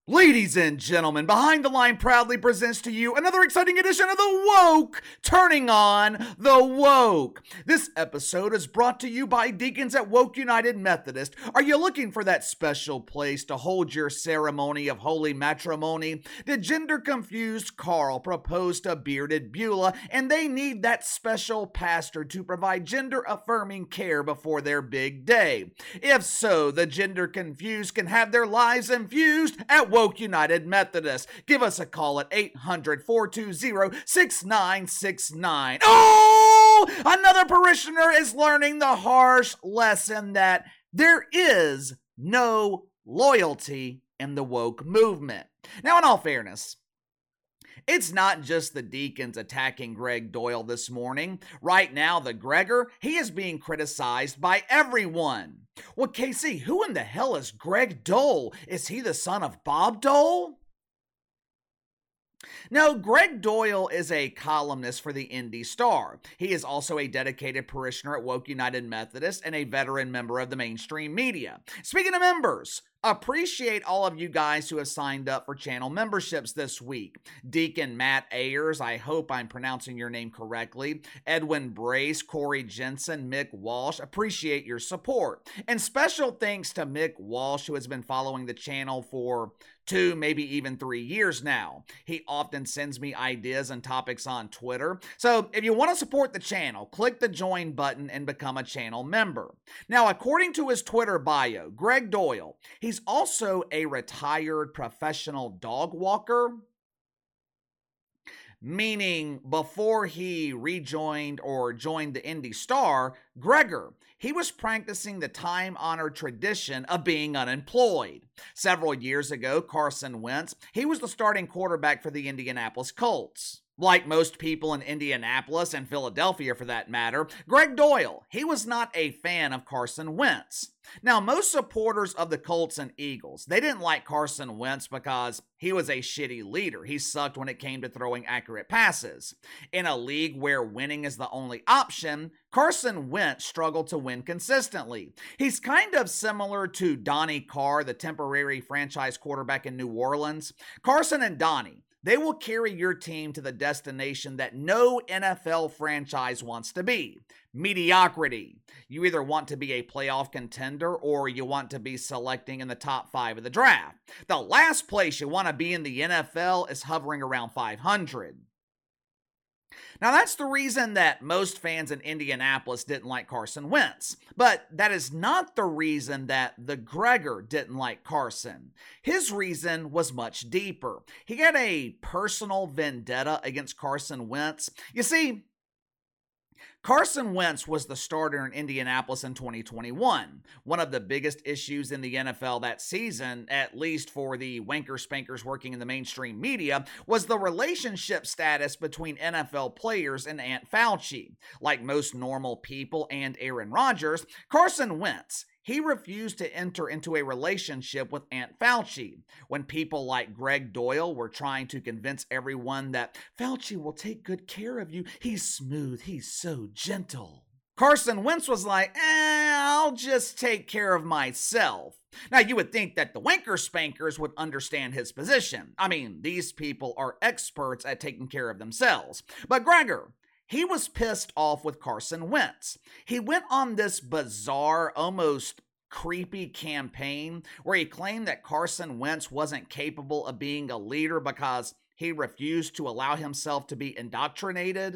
Ladies and gentlemen, Behind the Line proudly presents to you another exciting edition of The Woke, turning on the woke. This episode is brought to you by Deacons at Woke United Methodist. Are you looking for that special place to hold your ceremony of holy matrimony? Did gender-confused Carl propose to bearded Beulah, and they need that special pastor to provide gender-affirming care before their big day? If so, the gender-confused can have their lives infused at Woke United Methodist. Give us a call at 800-420-6969. Oh! Another parishioner is learning the harsh lesson that there is no loyalty in the woke movement. Now, in all fairness, it's not just the deacons attacking Greg Doyle this morning. Right now, the Gregor, he is being criticized by everyone. Well, KC, who in the hell is Greg Dole? Is he the son of Bob Dole? No, Greg Doyle is a columnist for the Indy Star. He is also a dedicated parishioner at Woke United Methodist and a veteran member of the mainstream media. Speaking of members, appreciate all of you guys who have signed up for channel memberships this week. Deacon Matt Ayers, I hope I'm pronouncing your name correctly. Edwin Brace, Corey Jensen, Mick Walsh, appreciate your support. And special thanks to Mick Walsh, who has been following the channel for 2, maybe even 3 years now. He often sends me ideas and topics on Twitter. So if you want to support the channel, click the join button and become a channel member. Now, according to his Twitter bio, Greg Doyle, he's also a retired professional dog walker. Meaning, before he rejoined or joined the Indy Star, Gregor, he was practicing the time-honored tradition of being unemployed. Several years ago, Carson Wentz, he was the starting quarterback for the Indianapolis Colts. Like most people in Indianapolis and Philadelphia for that matter, Greg Doyle, he was not a fan of Carson Wentz. Now, most supporters of the Colts and Eagles, they didn't like Carson Wentz because he was a shitty leader. He sucked when it came to throwing accurate passes. In a league where winning is the only option, Carson Wentz struggled to win consistently. He's kind of similar to Donnie Carr, the temporary franchise quarterback in New Orleans. Carson and Donnie, they will carry your team to the destination that no NFL franchise wants to be. Mediocrity. You either want to be a playoff contender or you want to be selecting in the top 5 of the draft. The last place you want to be in the NFL is hovering around 500. Now, that's the reason that most fans in Indianapolis didn't like Carson Wentz. But that is not the reason that the Gregor didn't like Carson. His reason was much deeper. He had a personal vendetta against Carson Wentz. You see, Carson Wentz was the starter in Indianapolis in 2021. One of the biggest issues in the NFL that season, at least for the wanker spankers working in the mainstream media, was the relationship status between NFL players and Aunt Fauci. Like most normal people and Aaron Rodgers, Carson Wentz, he refused to enter into a relationship with Aunt Fauci. When people like Greg Doyle were trying to convince everyone that Fauci will take good care of you, he's smooth, he's so gentle, Carson Wentz was like, I'll just take care of myself. Now, you would think that the wanker spankers would understand his position. I mean, these people are experts at taking care of themselves. But Gregor, he was pissed off with Carson Wentz. He went on this bizarre, almost creepy campaign where he claimed that Carson Wentz wasn't capable of being a leader because he refused to allow himself to be indoctrinated.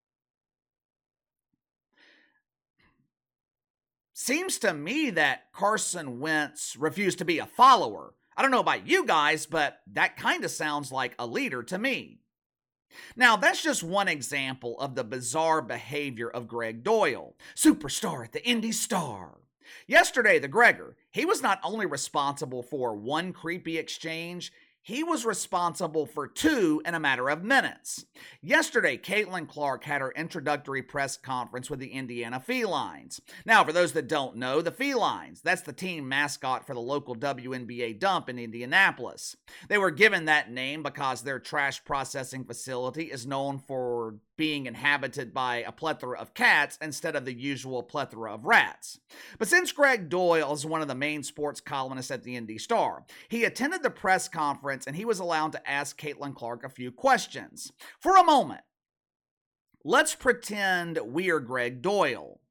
Seems to me that Carson Wentz refused to be a follower. I don't know about you guys, but that kind of sounds like a leader to me. Now, that's just one example of the bizarre behavior of Greg Doyle, superstar at the Indy Star. Yesterday, the Gregor, he was not only responsible for one creepy exchange, he was responsible for 2 in a matter of minutes. Yesterday, Caitlin Clark had her introductory press conference with the Indiana Felines. Now, for those that don't know, the Felines, that's the team mascot for the local WNBA dump in Indianapolis. They were given that name because their trash processing facility is known for being inhabited by a plethora of cats instead of the usual plethora of rats. But since Greg Doyle is one of the main sports columnists at the Indy Star, he attended the press conference and he was allowed to ask Caitlin Clark a few questions. For a moment, let's pretend we're Greg Doyle.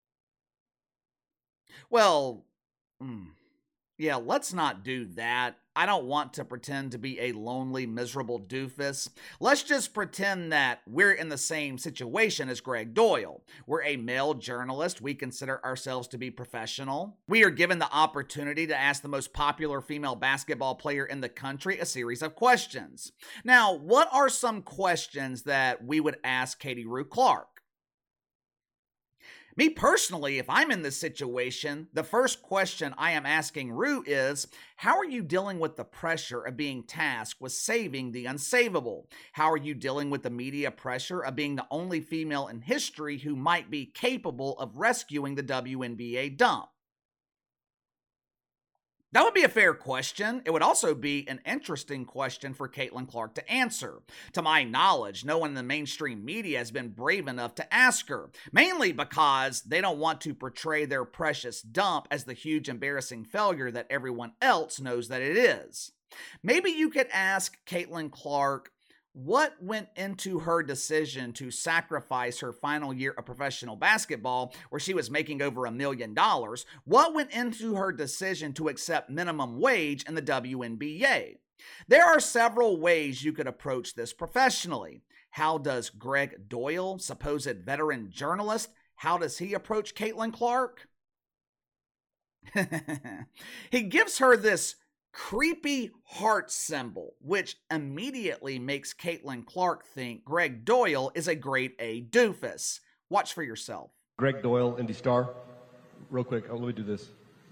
Well, yeah, let's not do that. I don't want to pretend to be a lonely, miserable doofus. Let's just pretend that we're in the same situation as Greg Doyle. We're a male journalist. We consider ourselves to be professional. We are given the opportunity to ask the most popular female basketball player in the country a series of questions. Now, what are some questions that we would ask Katie Rue Clark? Me personally, if I'm in this situation, the first question I am asking Rue is, how are you dealing with the pressure of being tasked with saving the unsavable? How are you dealing with the media pressure of being the only female in history who might be capable of rescuing the WNBA dump? That would be a fair question. It would also be an interesting question for Caitlin Clark to answer. To my knowledge, no one in the mainstream media has been brave enough to ask her, mainly because they don't want to portray their precious dump as the huge embarrassing failure that everyone else knows that it is. Maybe you could ask Caitlin Clark what went into her decision to sacrifice her final year of professional basketball, where she was making over $1 million. What went into her decision to accept minimum wage in the WNBA? There are several ways you could approach this professionally. How does Greg Doyle, supposed veteran journalist, how does he approach Caitlin Clark? He gives her this creepy heart symbol, which immediately makes Caitlin Clark think Greg Doyle is a grade A doofus. Watch for yourself. Greg Doyle, Indy Star. Real quick, let me do this.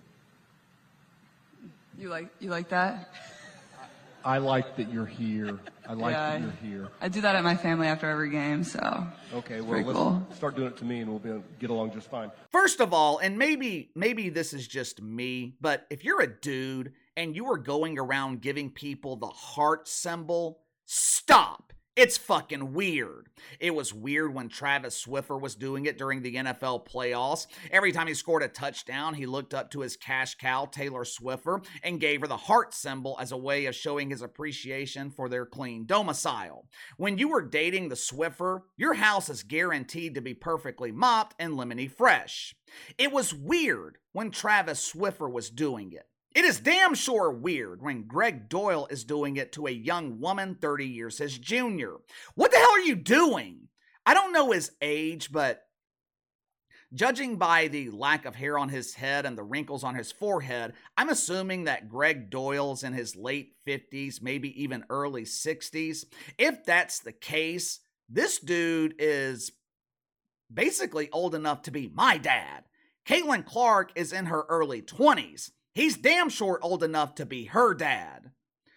You like that? I like that you're here. I like that you're here. I do that at my family after every game, so. Okay, well, let's start doing it to me and we'll be able to get along just fine. First of all, and maybe this is just me, but if you're a dude and you are going around giving people the heart symbol, stop. It's fucking weird. It was weird when Travis Swiffer was doing it during the NFL playoffs. Every time he scored a touchdown, he looked up to his cash cow, Taylor Swiffer, and gave her the heart symbol as a way of showing his appreciation for their clean domicile. When you were dating the Swiffer, your house is guaranteed to be perfectly mopped and lemony fresh. It was weird when Travis Swiffer was doing it. It is damn sure weird when Greg Doyle is doing it to a young woman 30 years his junior. What the hell are you doing? I don't know his age, but judging by the lack of hair on his head and the wrinkles on his forehead, I'm assuming that Greg Doyle's in his late 50s, maybe even early 60s. If that's the case, this dude is basically old enough to be my dad. Caitlin Clark is in her early 20s. He's damn sure old enough to be her dad.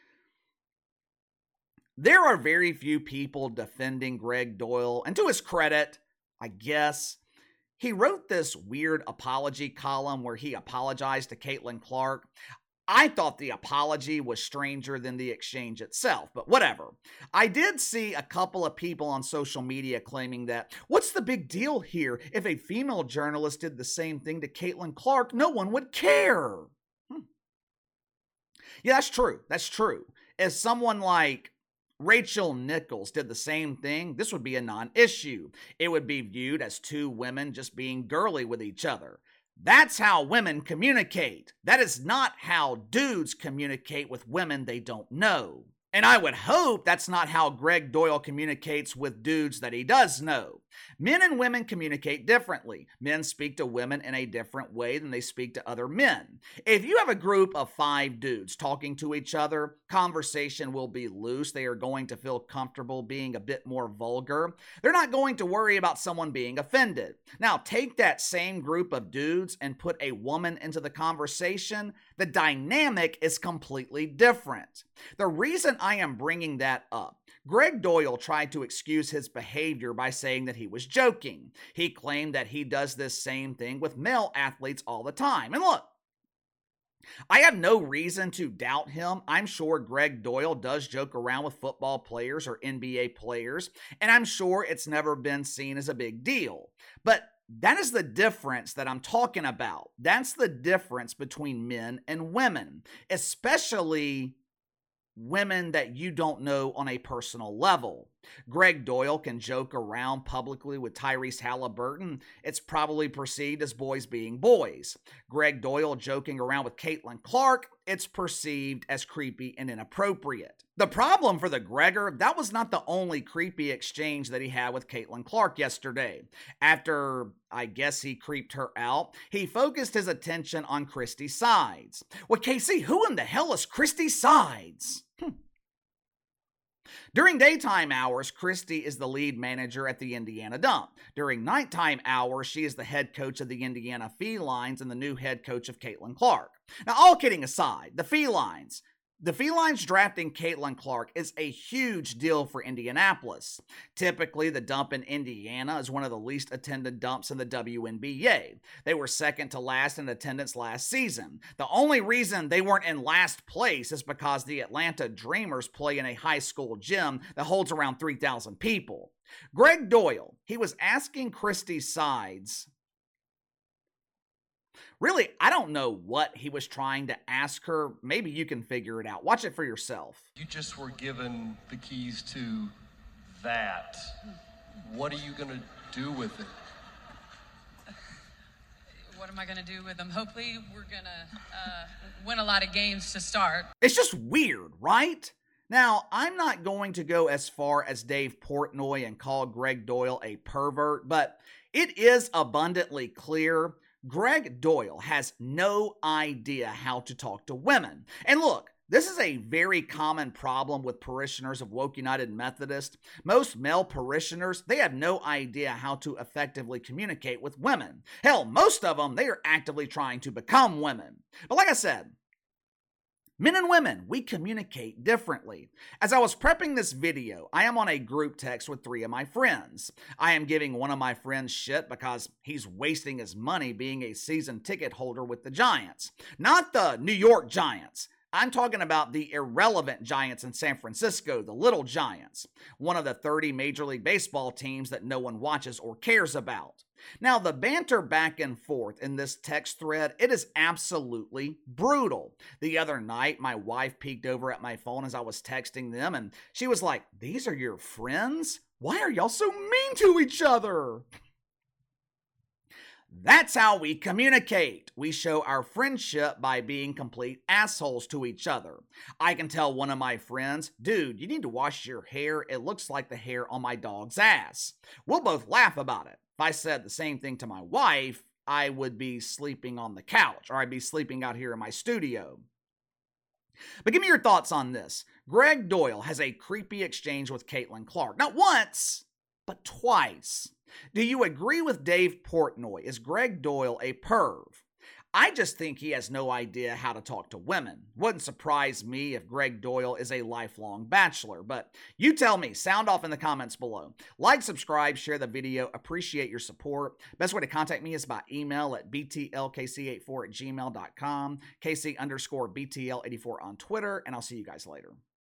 There are very few people defending Greg Doyle, and to his credit, I guess, he wrote this weird apology column where he apologized to Caitlin Clark. I thought the apology was stranger than the exchange itself, but whatever. I did see a couple of people on social media claiming that, what's the big deal here? If a female journalist did the same thing to Caitlin Clark, no one would care. Yeah, that's true. That's true. If someone like Rachel Nichols did the same thing, this would be a non-issue. It would be viewed as two women just being girly with each other. That's how women communicate. That is not how dudes communicate with women they don't know. And I would hope that's not how Greg Doyle communicates with dudes that he does know. Men and women communicate differently. Men speak to women in a different way than they speak to other men. If you have a group of 5 dudes talking to each other, conversation will be loose. They are going to feel comfortable being a bit more vulgar. They're not going to worry about someone being offended. Now, take that same group of dudes and put a woman into the conversation. The dynamic is completely different. The reason I am bringing that up, Greg Doyle tried to excuse his behavior by saying that he was joking. He claimed that he does this same thing with male athletes all the time. And look, I have no reason to doubt him. I'm sure Greg Doyle does joke around with football players or NBA players, and I'm sure it's never been seen as a big deal. But that is the difference that I'm talking about. That's the difference between men and women, especially women that you don't know on a personal level. Greg Doyle can joke around publicly with Tyrese Halliburton. It's probably perceived as boys being boys. Greg Doyle joking around with Caitlin Clark, it's perceived as creepy and inappropriate. The problem for the Gregor, that was not the only creepy exchange that he had with Caitlin Clark yesterday. After, I guess, he creeped her out, he focused his attention on Christy Sides. Well, KC, who in the hell is Christy Sides? During daytime hours, Christy is the lead manager at the Indiana Dump. During nighttime hours, she is the head coach of the Indiana Felines and the new head coach of Caitlin Clark. Now, all kidding aside, the Felines drafting Caitlin Clark is a huge deal for Indianapolis. Typically, the Dump in Indiana is one of the least attended dumps in the WNBA. They were second to last in attendance last season. The only reason they weren't in last place is because the Atlanta Dreamers play in a high school gym that holds around 3,000 people. Greg Doyle, he was asking Christy Sides. Really, I don't know what he was trying to ask her. Maybe you can figure it out. Watch it for yourself. You just were given the keys to that. What are you going to do with it? What am I going to do with them? Hopefully we're going to win a lot of games to start. It's just weird, right? Now, I'm not going to go as far as Dave Portnoy and call Greg Doyle a pervert, but it is abundantly clear Greg Doyle has no idea how to talk to women. And look, this is a very common problem with parishioners of Woke United Methodist. Most male parishioners, they have no idea how to effectively communicate with women. Hell, most of them, they are actively trying to become women. But like I said, men and women, we communicate differently. As I was prepping this video, I am on a group text with 3 of my friends. I am giving one of my friends shit because he's wasting his money being a season ticket holder with the Giants. Not the New York Giants. I'm talking about the irrelevant Giants in San Francisco, the Little Giants, one of the 30 Major League Baseball teams that no one watches or cares about. Now, the banter back and forth in this text thread, it is absolutely brutal. The other night, my wife peeked over at my phone as I was texting them, and she was like, "These are your friends? Why are y'all so mean to each other?" That's how we communicate. We show our friendship by being complete assholes to each other. I can tell one of my friends, "Dude, you need to wash your hair. It looks like the hair on my dog's ass." We'll both laugh about it. If I said the same thing to my wife, I would be sleeping on the couch, or I'd be sleeping out here in my studio. But give me your thoughts on this. Greg Doyle has a creepy exchange with Caitlin Clark. Not once, but twice. Do you agree with Dave Portnoy? Is Greg Doyle a perv? I just think he has no idea how to talk to women. Wouldn't surprise me if Greg Doyle is a lifelong bachelor, but you tell me. Sound off in the comments below. Like, subscribe, share the video. Appreciate your support. Best way to contact me is by email at btlkc84@gmail.com, KC_BTL84 on Twitter, and I'll see you guys later.